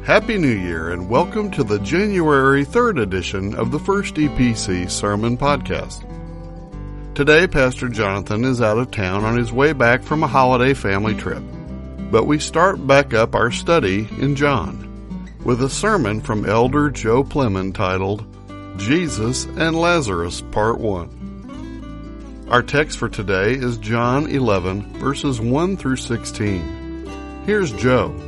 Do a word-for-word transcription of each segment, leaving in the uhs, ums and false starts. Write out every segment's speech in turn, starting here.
Happy New Year and welcome to the January third edition of the First E P C Sermon Podcast. Today, Pastor Jonathan is out of town on his way back from a holiday family trip, but we start back up our study in John with a sermon from Elder Joe Plemon titled, Jesus and Lazarus, Part one. Our text for today is John eleven, verses one through sixteen. Here's Joe.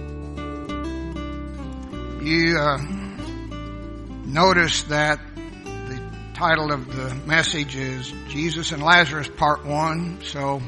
You uh, notice that the title of the message is Jesus and Lazarus Part one. So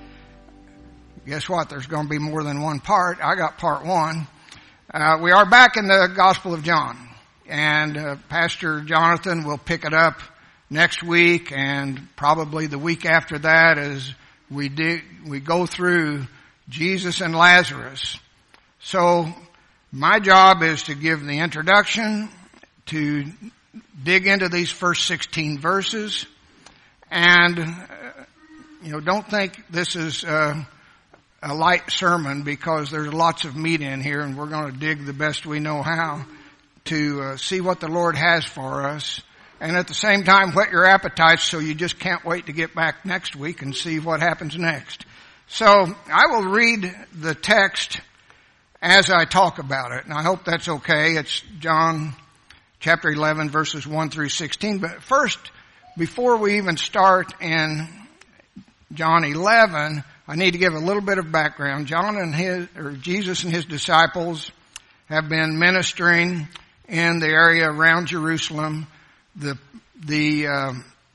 guess what? There's going to be more than one part. I got Part one. Uh, we are back in the Gospel of John. And uh, Pastor Jonathan will pick it up next week and probably the week after that as we, dig, we go through Jesus and Lazarus. So my job is to give the introduction, to dig into these first sixteen verses, and, uh, you know, don't think this is uh, a light sermon because there's lots of meat in here and we're going to dig the best we know how to uh, see what the Lord has for us, and at the same time whet your appetites so you just can't wait to get back next week and see what happens next. So I will read the text as I talk about it, and I hope that's okay. It's John chapter eleven, verses one through sixteen. But first, before we even start in John eleven, I need to give a little bit of background. John and his, or Jesus and his disciples have been ministering in the area around Jerusalem. The the uh,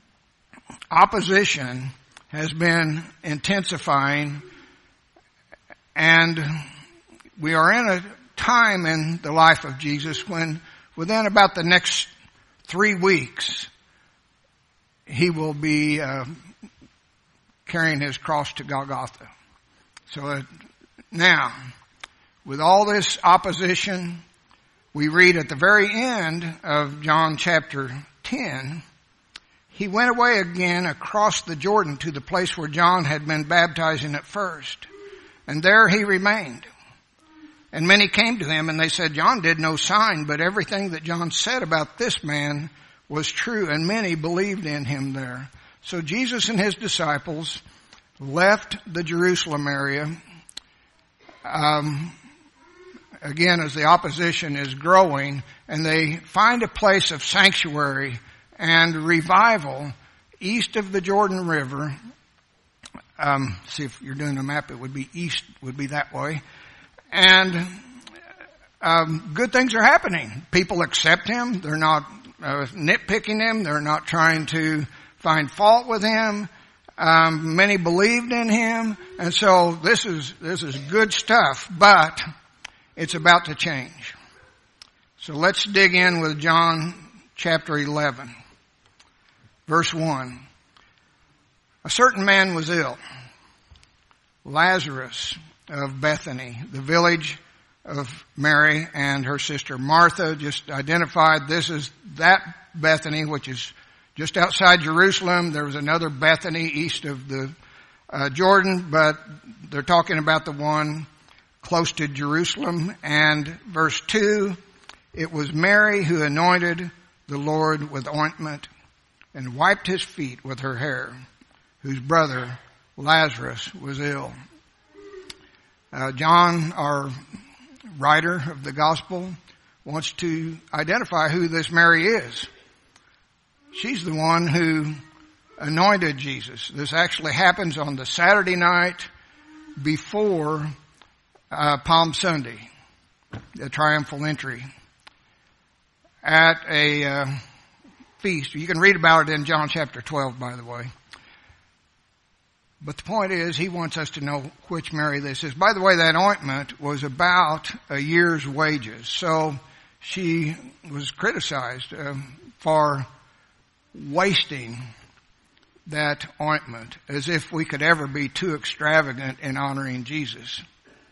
opposition has been intensifying, and we are in a time in the life of Jesus when within about the next three weeks, he will be uh, carrying his cross to Golgotha. So uh, now, with all this opposition, we read at the very end of John chapter ten, he went away again across the Jordan to the place where John had been baptizing at first. And there he remained. And many came to him and they said, John did no sign, but everything that John said about this man was true, and many believed in him there. So Jesus and his disciples left the Jerusalem area, um, again as the opposition is growing, and they find a place of sanctuary and revival east of the Jordan River. Um, see if you're doing a map, it would be east, would be that way. And um, good things are happening. People accept him. They're not uh, nitpicking him. They're not trying to find fault with him. Um, many believed in him, and so this is this is good stuff. But it's about to change. So let's dig in with John chapter eleven, verse one. A certain man was ill, Lazarus of Bethany, the village of Mary and her sister Martha. Just identified this is that Bethany, which is just outside Jerusalem. There was another Bethany east of the uh, Jordan, but they're talking about the one close to Jerusalem. And verse two, it was Mary who anointed the Lord with ointment and wiped his feet with her hair, whose brother Lazarus was ill. Uh, John, our writer of the gospel, wants to identify who this Mary is. She's the one who anointed Jesus. This actually happens on the Saturday night before uh, Palm Sunday, the triumphal entry, at a uh, feast. You can read about it in John chapter twelve, by the way. But the point is, he wants us to know which Mary this is. By the way, that ointment was about a year's wages. So she was criticized uh, for wasting that ointment, as if we could ever be too extravagant in honoring Jesus.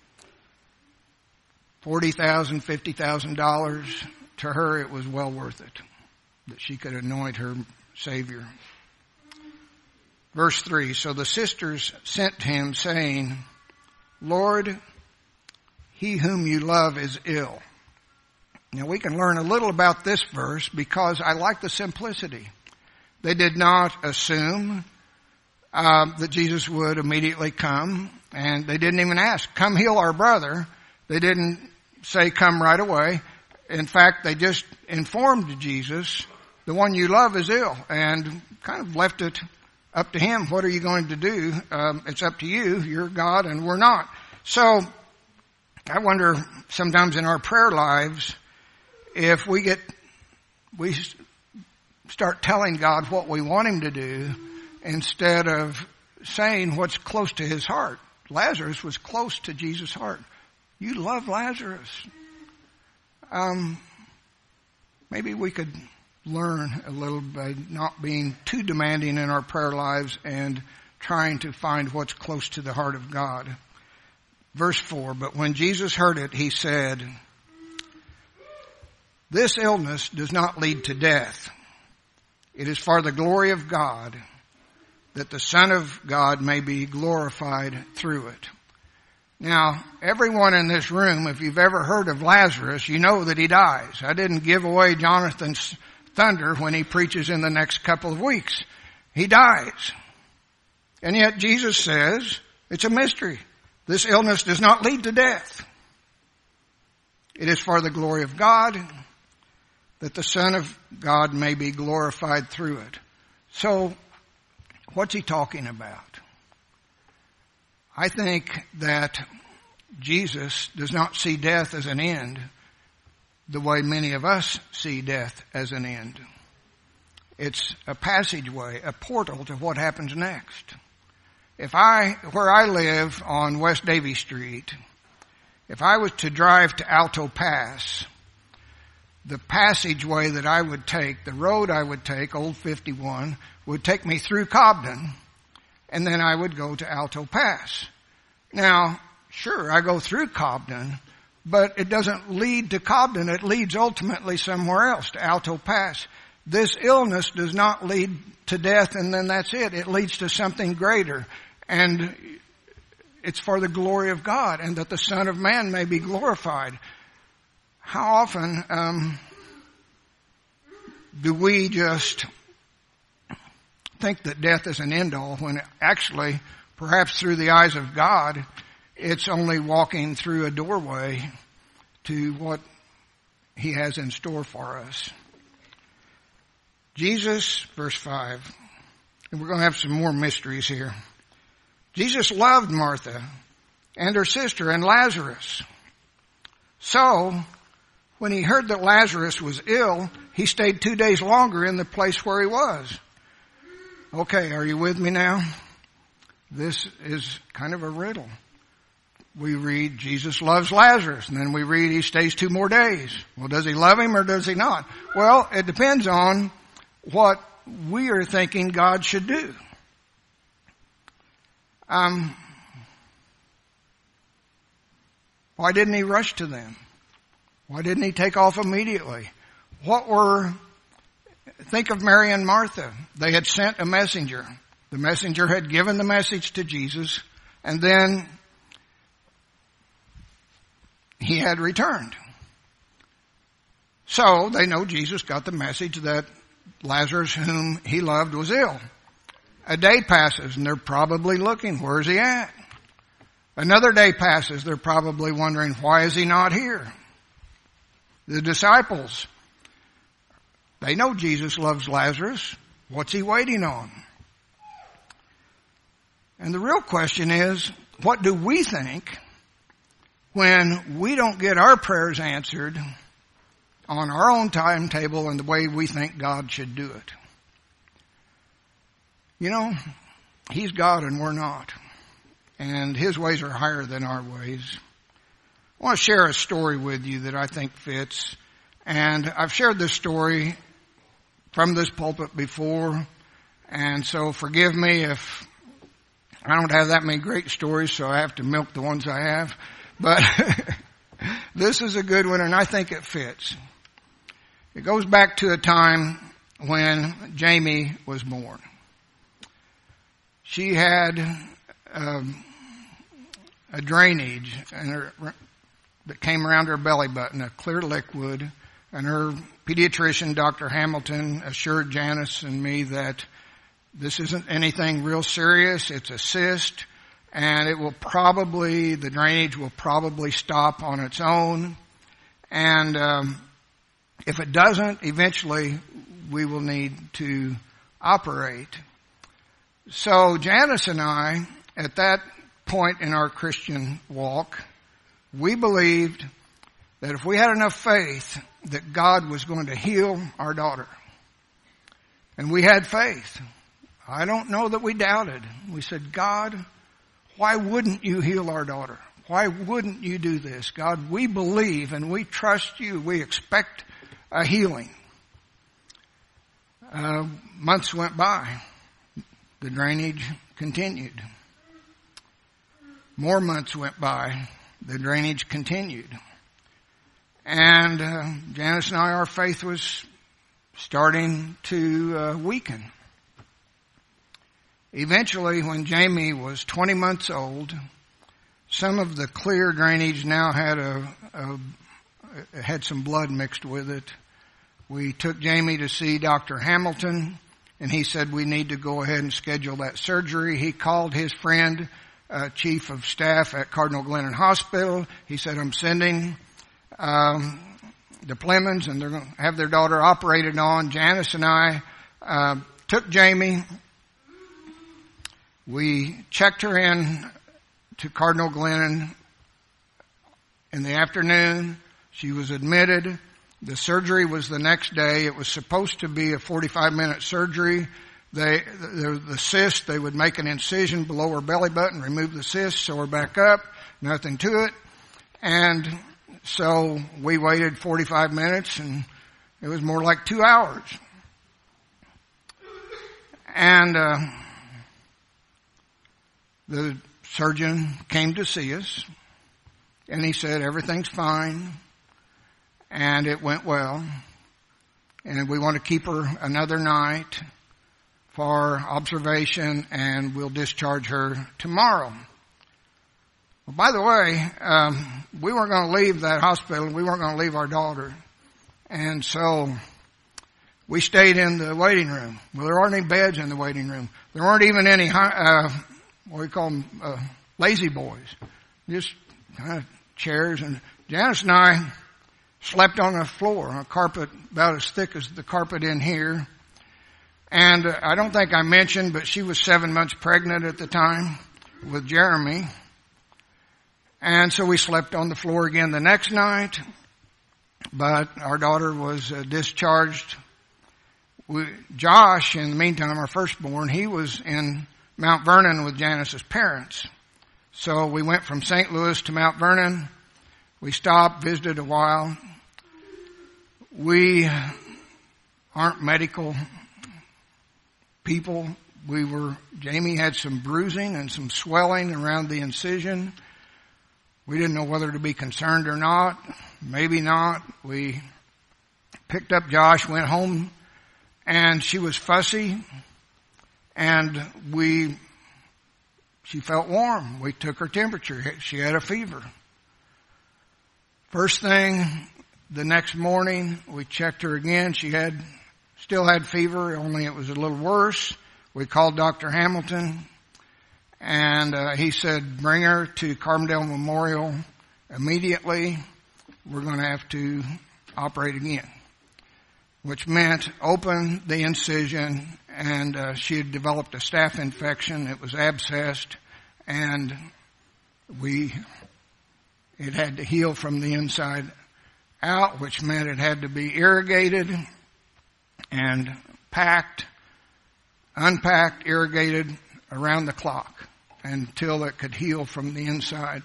forty thousand dollars, fifty thousand dollars, to her it was well worth it, that she could anoint her Savior. Verse three, so the sisters sent him, saying, Lord, he whom you love is ill. Now we can learn a little about this verse because I like the simplicity. They did not assume uh, that Jesus would immediately come, and they didn't even ask, come heal our brother. They didn't say come right away. In fact, they just informed Jesus, the one you love is ill, and kind of left it up to him. What are you going to do? Um, it's up to you. You're God and we're not. So I wonder sometimes in our prayer lives, if we get, we start telling God what we want him to do instead of saying what's close to his heart. Lazarus was close to Jesus' heart. You love Lazarus. Um, maybe we could learn a little by not being too demanding in our prayer lives and trying to find what's close to the heart of God. Verse four, but when Jesus heard it, he said, this illness does not lead to death. It is for the glory of God, that the Son of God may be glorified through it. Now, everyone in this room, if you've ever heard of Lazarus, you know that he dies. I didn't give away Jonathan's thunder when he preaches in the next couple of weeks. He dies. And yet Jesus says, it's a mystery. This illness does not lead to death. It is for the glory of God, that the Son of God may be glorified through it. So, what's he talking about? I think that Jesus does not see death as an end the way many of us see death as an end. It's a passageway, a portal to what happens next. If I, where I live on West Davie Street, if I was to drive to Alto Pass, the passageway that I would take, the road I would take, Old fifty-one, would take me through Cobden, and then I would go to Alto Pass. Now, sure, I go through Cobden, but it doesn't lead to Cobden. It leads ultimately somewhere else, to Alto Pass. This illness does not lead to death, and then that's it. It leads to something greater, and it's for the glory of God, and that the Son of Man may be glorified. How often um, do we just think that death is an end-all when actually, perhaps through the eyes of God, it's only walking through a doorway to what he has in store for us. Jesus, verse five, and we're going to have some more mysteries here. Jesus loved Martha and her sister and Lazarus. So, when he heard that Lazarus was ill, he stayed two days longer in the place where he was. Okay, are you with me now? This is kind of a riddle. We read Jesus loves Lazarus, and then we read he stays two more days. Well, does he love him or does he not? Well, it depends on what we are thinking God should do. Um, why didn't he rush to them? Why didn't he take off immediately? What were, think of Mary and Martha. They had sent a messenger. The messenger had given the message to Jesus, and then he had returned. So they know Jesus got the message that Lazarus, whom he loved, was ill. A day passes, and they're probably looking, where's he at? Another day passes, they're probably wondering, why is he not here? The disciples, they know Jesus loves Lazarus. What's he waiting on? And the real question is, what do we think when we don't get our prayers answered on our own timetable and the way we think God should do it? You know, he's God and we're not. And his ways are higher than our ways. I want to share a story with you that I think fits. And I've shared this story from this pulpit before. And so forgive me if I don't have that many great stories, so I have to milk the ones I have. But this is a good one, and I think it fits. It goes back to a time when Jamie was born. She had um, a drainage in her, that came around her belly button, a clear liquid, and her pediatrician, Doctor Hamilton, assured Janice and me that this isn't anything real serious. It's a cyst, and it will probably, the drainage will probably stop on its own. And um, if it doesn't, eventually we will need to operate. So Janice and I, at that point in our Christian walk, we believed that if we had enough faith that God was going to heal our daughter. And we had faith. I don't know that we doubted. We said, God, why wouldn't you heal our daughter? Why wouldn't you do this? God, we believe and we trust you. We expect a healing. Uh, months went by. The drainage continued. More months went by. The drainage continued. And uh, Janice and I, our faith was starting to uh, weaken. Eventually, when Jamie was twenty months old, some of the clear drainage now had a, a had some blood mixed with it. We took Jamie to see Doctor Hamilton, and he said we need to go ahead and schedule that surgery. He called his friend, uh, chief of staff at Cardinal Glennon Hospital. He said, I'm sending um, the Plemons, and they're going to have their daughter operated on. Janice and I uh, took Jamie. We checked her in to Cardinal Glennon in the afternoon. She was admitted. The surgery was the next day. It was supposed to be a forty-five minute surgery. They, the, the cyst, they would make an incision below her belly button, remove the cyst, sew her back up, nothing to it. And so we waited forty-five minutes, and it was more like two hours. And uh, the surgeon came to see us, and he said, everything's fine, and it went well, and we want to keep her another night for observation, and we'll discharge her tomorrow. Well, by the way, um, we weren't going to leave that hospital. We weren't going to leave our daughter. And so we stayed in the waiting room. Well, there aren't any beds in the waiting room. There weren't even any, uh, what we call them, uh, lazy boys. Just kind of chairs. And Janice and I slept on the floor, on a carpet about as thick as the carpet in here. And uh, I don't think I mentioned, but she was seven months pregnant at the time with Jeremy. And so we slept on the floor again the next night, but our daughter was uh, discharged. We, Josh, in the meantime, our firstborn, he was in Mount Vernon with Janice's parents. So we went from Saint Louis to Mount Vernon. We stopped, visited a while. We aren't medical people. We were, Jamie had some bruising and some swelling around the incision. We didn't know whether to be concerned or not. Maybe not. We picked up Josh, went home, and she was fussy, and we, she felt warm. We took her temperature. She had a fever. First thing, the next morning, we checked her again. She had, still had fever, only it was a little worse. We called Doctor Hamilton. And uh, he said, bring her to Carbondale Memorial immediately. We're going to have to operate again. Which meant open the incision, and uh, she had developed a staph infection. It was abscessed, and we, it had to heal from the inside out, which meant it had to be irrigated and packed, unpacked, irrigated around the clock until it could heal from the inside.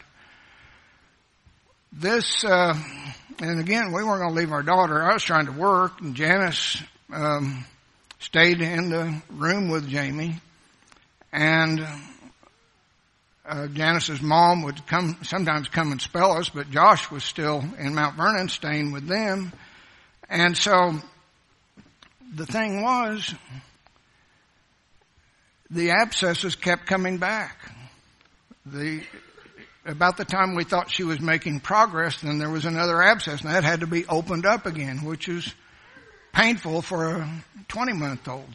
This, uh, and again, we weren't going to leave our daughter. I was trying to work, and Janice um, stayed in the room with Jamie. And uh, Janice's mom would come, sometimes come and spell us, but Josh was still in Mount Vernon, staying with them. And so the thing was, the abscesses kept coming back. The, about the time we thought she was making progress, then there was another abscess, and that had to be opened up again, which is painful for a twenty-month-old.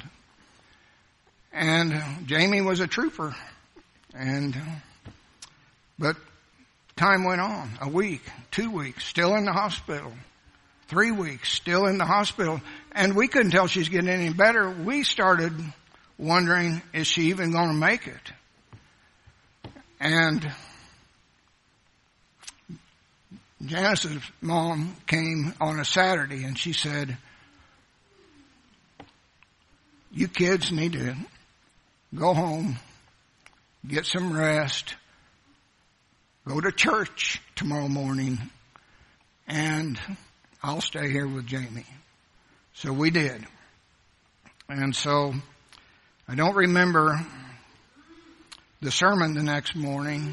And Jamie was a trooper. And, but time went on. A week, two weeks, still in the hospital. Three weeks, still in the hospital. And we couldn't tell she's getting any better. We started wondering, is she even going to make it? And Janice's mom came on a Saturday and she said, you kids need to go home, get some rest, go to church tomorrow morning, and I'll stay here with Jamie. So we did. And so I don't remember the sermon the next morning,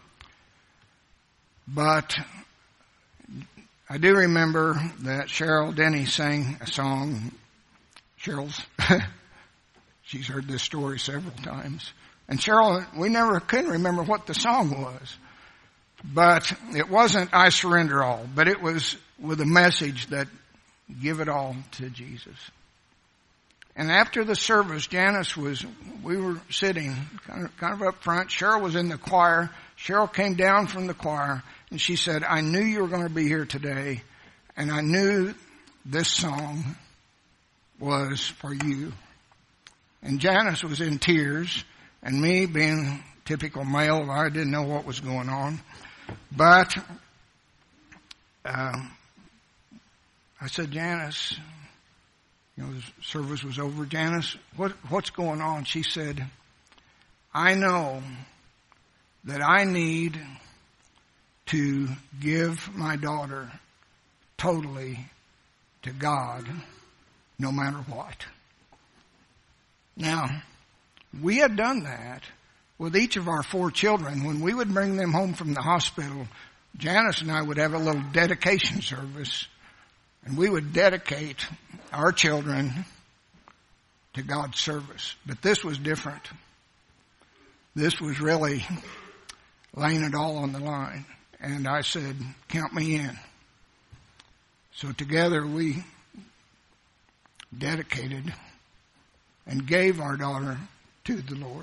but I do remember that Cheryl Denny sang a song. Cheryl's, she's heard this story several times. And Cheryl, we never could remember what the song was. But it wasn't I Surrender All, but it was with a message that give it all to Jesus. And after the service, Janice was, we were sitting kind of, kind of up front. Cheryl was in the choir. Cheryl came down from the choir and she said, I knew you were going to be here today, and I knew this song was for you. And Janice was in tears, and me being typical male, I didn't know what was going on. But uh, I said, Janice, you know, the service was over. Janice, what, what's going on? She said, I know that I need to give my daughter totally to God, no matter what. Now, we had done that with each of our four children. When we would bring them home from the hospital, Janice and I would have a little dedication service, and we would dedicate our children to God's service. But this was different. This was really laying it all on the line. And I said, count me in. So together we dedicated and gave our daughter to the Lord.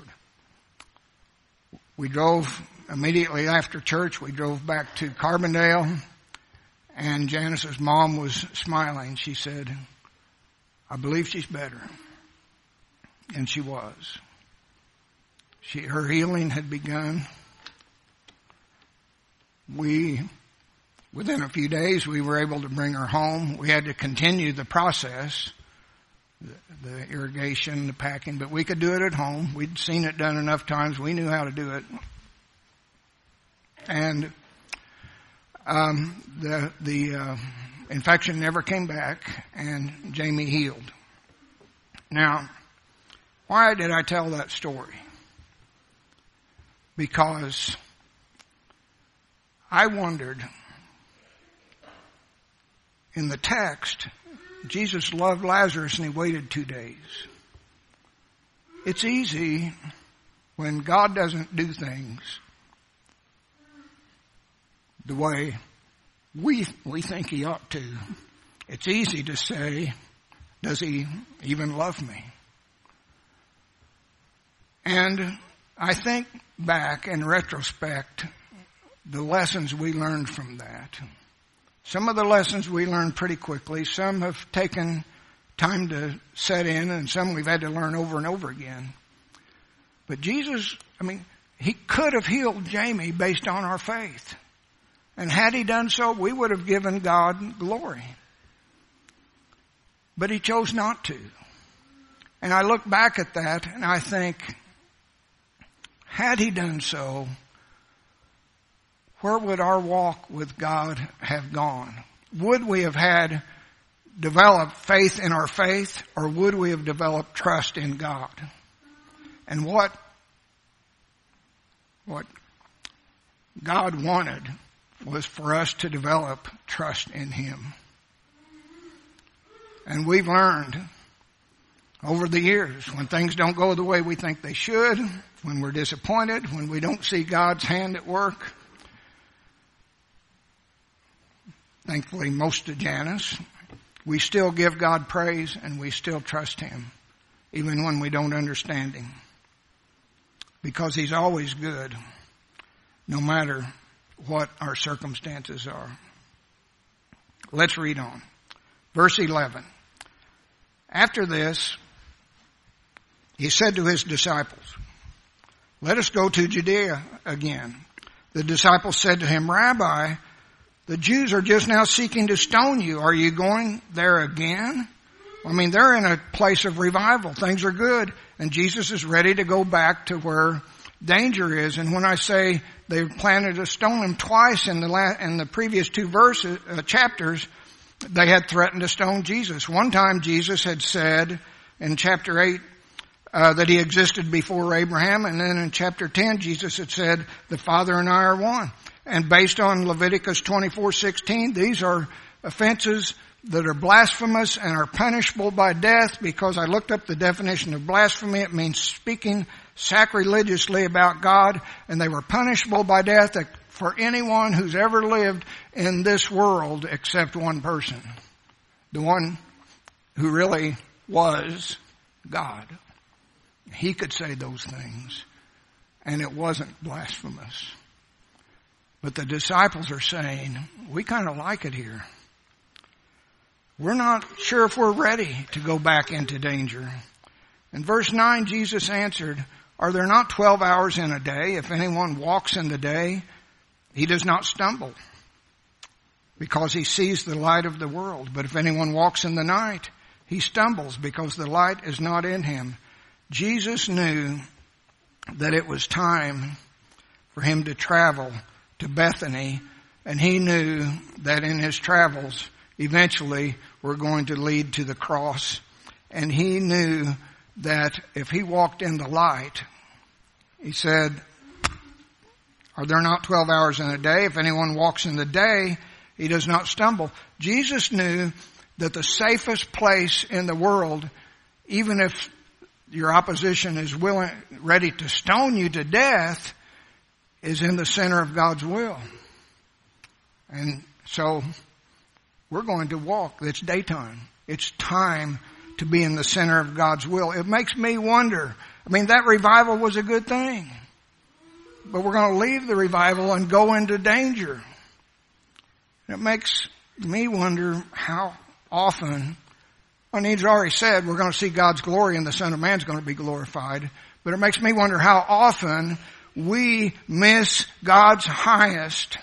We drove immediately after church. We drove back to Carbondale, and Janice's mom was smiling. She said, I believe she's better. And she was. She, her healing had begun. We, within a few days, we were able to bring her home. We had to continue the process, the, the irrigation, the packing, but we could do it at home. We'd seen it done enough times. We knew how to do it. And um, the the uh, infection never came back, and Jamie healed. Now, why did I tell that story? Because I wondered, in the text, Jesus loved Lazarus and he waited two days. It's easy when God doesn't do things the way we we think he ought to. It's easy to say, does he even love me? And I think back in retrospect, the lessons we learned from that. Some of the lessons we learned pretty quickly. Some have taken time to set in, and some we've had to learn over and over again. But Jesus, I mean, he could have healed Jamie based on our faith. And had he done so, we would have given God glory. But he chose not to. And I look back at that and I think, had he done so, where would our walk with God have gone? Would we have had developed faith in our faith, or would we have developed trust in God? And what, what God wanted was for us to develop trust in him. And we've learned over the years, when things don't go the way we think they should, when we're disappointed, when we don't see God's hand at work, thankfully most to Janice, we still give God praise and we still trust Him, even when we don't understand Him. Because He's always good, no matter what our circumstances are. Let's read on. Verse eleven. After this, He said to His disciples, "Let us go to Judea again." The disciples said to Him, "Rabbi, the Jews are just now seeking to stone you. Are you going there again?" I mean, they're in a place of revival. Things are good. And Jesus is ready to go back to where danger is. And when I say they planted to stone Him twice in the la- in the previous two verses, uh, chapters, they had threatened to stone Jesus. One time Jesus had said in chapter eight uh, that He existed before Abraham. And then in chapter ten, Jesus had said, "The Father and I are one." And based on Leviticus twenty-four sixteen, these are offenses that are blasphemous and are punishable by death, because I looked up the definition of blasphemy. It means speaking sacrilegiously about God, and they were punishable by death for anyone who's ever lived in this world except one person. The one who really was God. He could say those things, and it wasn't blasphemous. But the disciples are saying, we kind of like it here. We're not sure if we're ready to go back into danger. In verse nine, Jesus answered, "Are there not twelve hours in a day? If anyone walks in the day, he does not stumble, because he sees the light of the world. But if anyone walks in the night, he stumbles, because the light is not in him." Jesus knew that it was time for Him to travel to Bethany, and He knew that in His travels eventually were going to lead to the cross. And He knew that if He walked in the light, He said, "Are there not twelve hours in a day? If anyone walks in the day, he does not stumble." Jesus knew that the safest place in the world, even if your opposition is willing, ready to stone you to death, is in the center of God's will. And so we're going to walk. It's daytime. It's time to be in the center of God's will. It makes me wonder. I mean, that revival was a good thing. But we're going to leave the revival and go into danger. It makes me wonder how often, I mean, He's already said we're going to see God's glory and the Son of Man's going to be glorified. But it makes me wonder how often we miss God's highest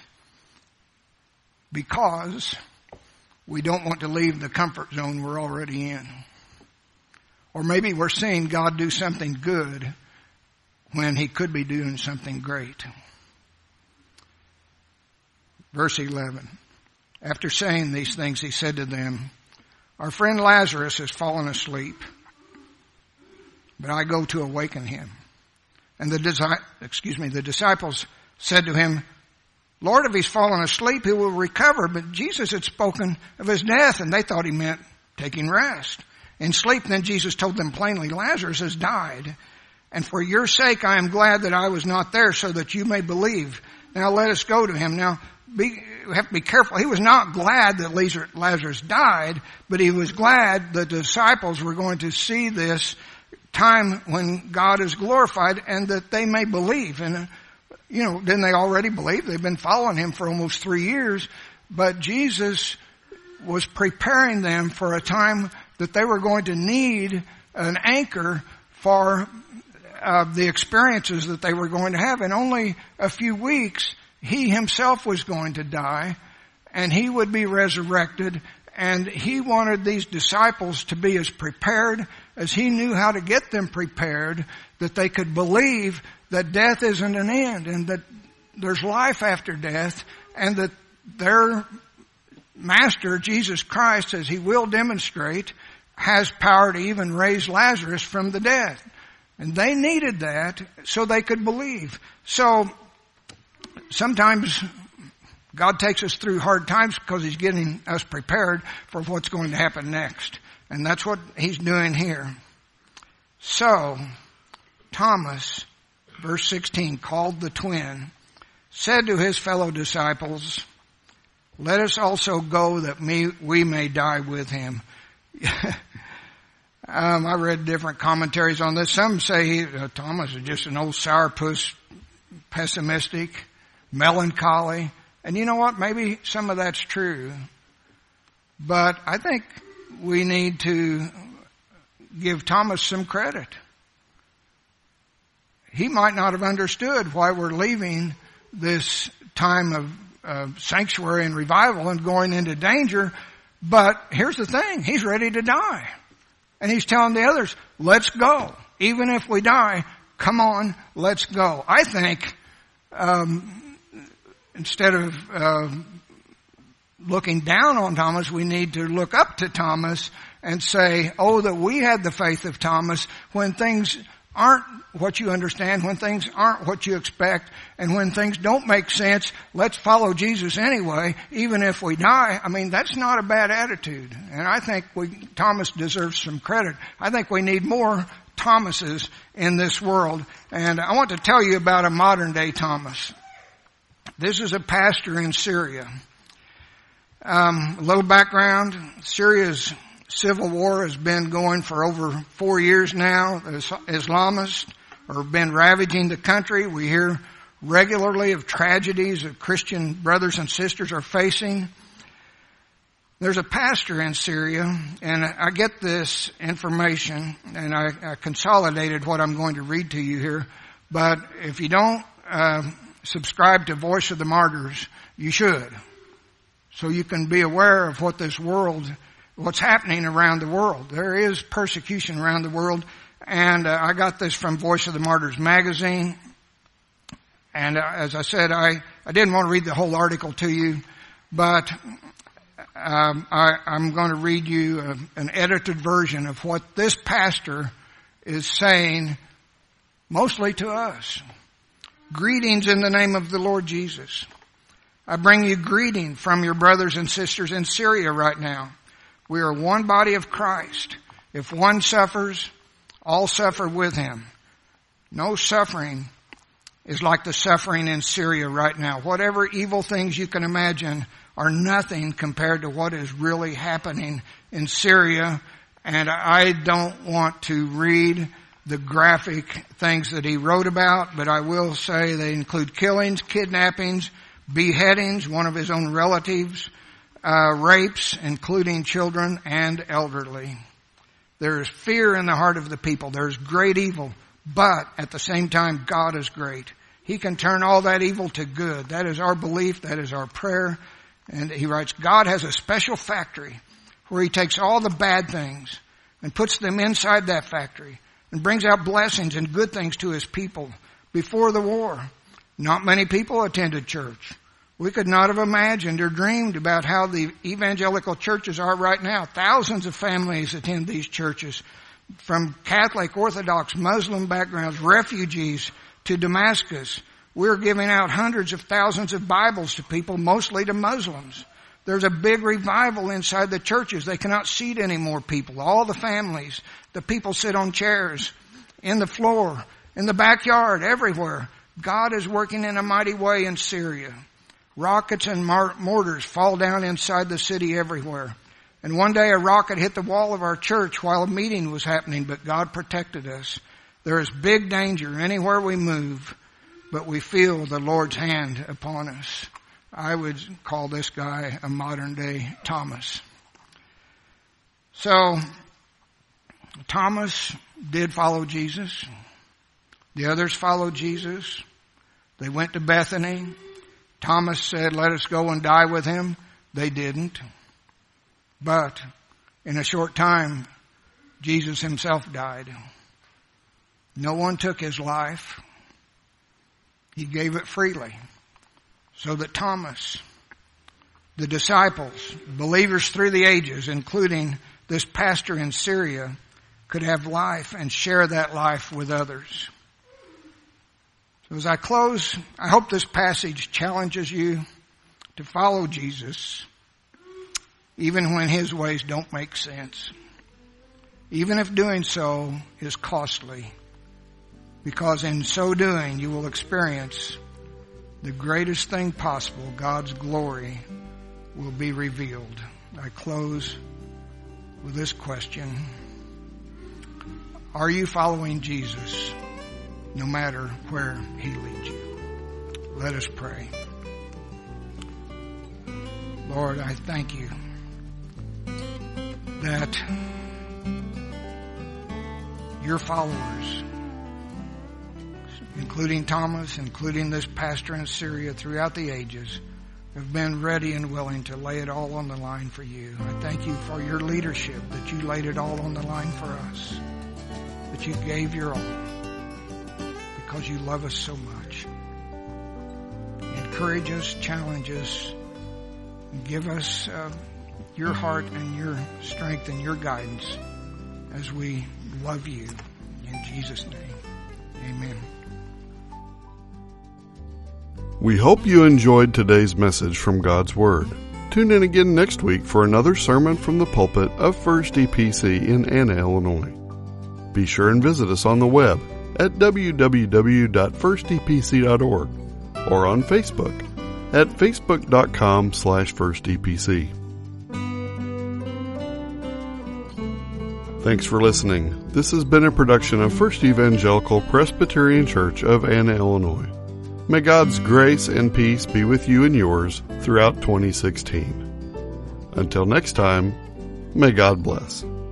because we don't want to leave the comfort zone we're already in. Or maybe we're seeing God do something good when He could be doing something great. Verse eleven. After saying these things, He said to them, "Our friend Lazarus has fallen asleep, but I go to awaken him." And the, excuse me, the disciples said to Him, "Lord, if he's fallen asleep, he will recover." But Jesus had spoken of his death, and they thought He meant taking rest. In sleep, then Jesus told them plainly, "Lazarus has died, and for your sake I am glad that I was not there, so that you may believe. Now let us go to him." Now, be, we have to be careful. He was not glad that Lazarus died, but he was glad the disciples were going to see this time when God is glorified, and that they may believe. And, you know, didn't they already believe? They've been following Him for almost three years. But Jesus was preparing them for a time that they were going to need an anchor for uh, the experiences that they were going to have. In only a few weeks, He Himself was going to die, and He would be resurrected. And He wanted these disciples to be as prepared as He knew how to get them prepared, that they could believe that death isn't an end, and that there's life after death, and that their Master, Jesus Christ, as He will demonstrate, has power to even raise Lazarus from the dead. And they needed that so they could believe. So sometimes God takes us through hard times because He's getting us prepared for what's going to happen next. And that's what He's doing here. So, Thomas, verse sixteen, called the twin, said to his fellow disciples, let us also go that me, we may die with him. um, I read different commentaries on this. Some say he, uh, Thomas is just an old sourpuss, pessimistic, melancholy. And you know what? Maybe some of that's true. But I think we need to give Thomas some credit. He might not have understood why we're leaving this time of uh, sanctuary and revival and going into danger. But here's the thing. He's ready to die. And he's telling the others, let's go. Even if we die, come on, let's go. I think um, instead of uh, looking down on Thomas, we need to look up to Thomas and say, oh, that we had the faith of Thomas when things aren't what you understand, when things aren't what you expect, and when things don't make sense, let's follow Jesus anyway, even if we die. I mean, that's not a bad attitude. And I think we, Thomas deserves some credit. I think we need more Thomases in this world. And I want to tell you about a modern day Thomas. This is a pastor in Syria. Um, a little background. Syria's civil war has been going for over four years now. The Islamists have been ravaging the country. We hear regularly of tragedies that Christian brothers and sisters are facing. There's a pastor in Syria, and I get this information, and I, I consolidated what I'm going to read to you here. But if you don't uh, subscribe to Voice of the Martyrs, you should, so you can be aware of what this world, what's happening around the world. There is persecution around the world, and uh, I got this from Voice of the Martyrs magazine. And uh, as I said, I, I didn't want to read the whole article to you, but um, I, I'm going to read you a, an edited version of what this pastor is saying, mostly to us. Greetings in the name of the Lord Jesus. I bring you greeting from your brothers and sisters in Syria right now. We are one body of Christ. If one suffers, all suffer with him. No suffering is like the suffering in Syria right now. Whatever evil things you can imagine are nothing compared to what is really happening in Syria. And I don't want to read the graphic things that he wrote about, but I will say they include killings, kidnappings, beheadings, one of his own relatives, uh, rapes, including children and elderly. There is fear in the heart of the people. There is great evil, but at the same time, God is great. He can turn all that evil to good. That is our belief. That is our prayer. And he writes, God has a special factory where he takes all the bad things and puts them inside that factory and brings out blessings and good things to his people. Before the war, not many people attended church. We could not have imagined or dreamed about how the evangelical churches are right now. Thousands of families attend these churches, from Catholic, Orthodox, Muslim backgrounds, refugees to Damascus. We're giving out hundreds of thousands of Bibles to people, mostly to Muslims. There's a big revival inside the churches. They cannot seat any more people. All the families, the people sit on chairs, in the floor, in the backyard, everywhere. God is working in a mighty way in Syria. Rockets and mar- mortars fall down inside the city everywhere. And one day a rocket hit the wall of our church while a meeting was happening, but God protected us. There is big danger anywhere we move, but we feel the Lord's hand upon us. I would call this guy a modern day Thomas. So, Thomas did follow Jesus. The others followed Jesus. They went to Bethany. Thomas said, let us go and die with him. They didn't. But in a short time, Jesus himself died. No one took his life. He gave it freely, so that Thomas, the disciples, believers through the ages, including this pastor in Syria, could have life and share that life with others. So as I close, I hope this passage challenges you to follow Jesus, even when his ways don't make sense. Even if doing so is costly, because in so doing you will experience the greatest thing possible, God's glory will be revealed. I close with this question. Are you following Jesus no matter where he leads you? Let us pray. Lord, I thank you that your followers, including Thomas, including this pastor in Syria throughout the ages, have been ready and willing to lay it all on the line for you. I thank you for your leadership, that you laid it all on the line for us, that you gave your all because you love us so much. Encourage us, challenge us, and give us uh, your heart and your strength and your guidance as we love you. In Jesus' name, amen. We hope you enjoyed today's message from God's Word. Tune in again next week for another sermon from the pulpit of First E P C in Anna, Illinois. Be sure and visit us on the web at w w w dot first e p c dot org or on Facebook at facebook dot com slash first e p c. Thanks for listening. This has been a production of First Evangelical Presbyterian Church of Anna, Illinois. May God's grace and peace be with you and yours throughout twenty sixteen. Until next time, may God bless.